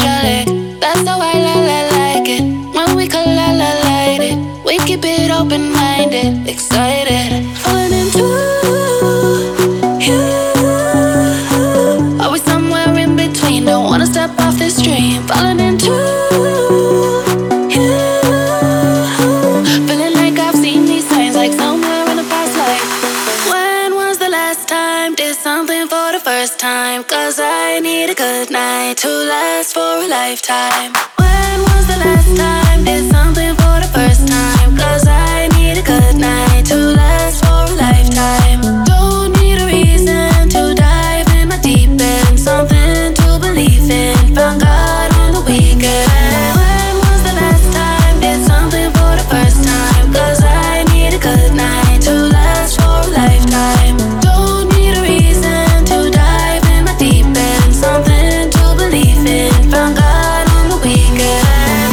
angelic. That's how I like it. When we collide it, we keep it open-minded, excited, falling into you. Always somewhere in between. Don't wanna step off this dream. Falling into you. Feeling like I've seen these signs, like somewhere in a past life. When was the last time did something for the first time? 'Cause I need a good night to last for a lifetime. When was the last time did something for the first time? 'Cause I need a good night to last for a lifetime. Don't need a reason to dive in my deep end. Something to believe in. Found God on the weekend. When was the last time did something for the first time? 'Cause I need a good night to last for a lifetime. Don't need a reason to dive in my deep end. Something to believe in. Found God on the weekend.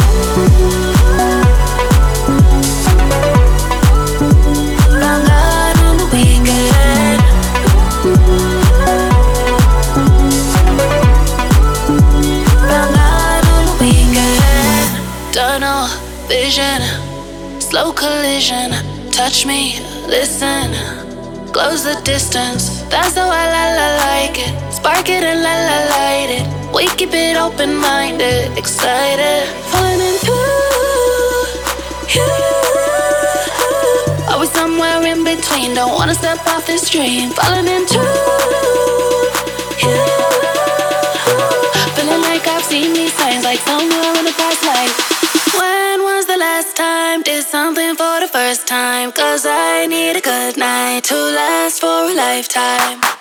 Found God on the weekend. Found God on the weekend. Tunnel vision, slow collision. Touch me, listen, close the distance. That's how I like it. Spark it and light it. We keep it open-minded, excited, falling into you. Always somewhere in between. Don't wanna step off this dream. Falling into you. Feeling like I've seen these signs, like somewhere in a past life. When was the last time did something for the first time? 'Cause I need a good night to last for a lifetime.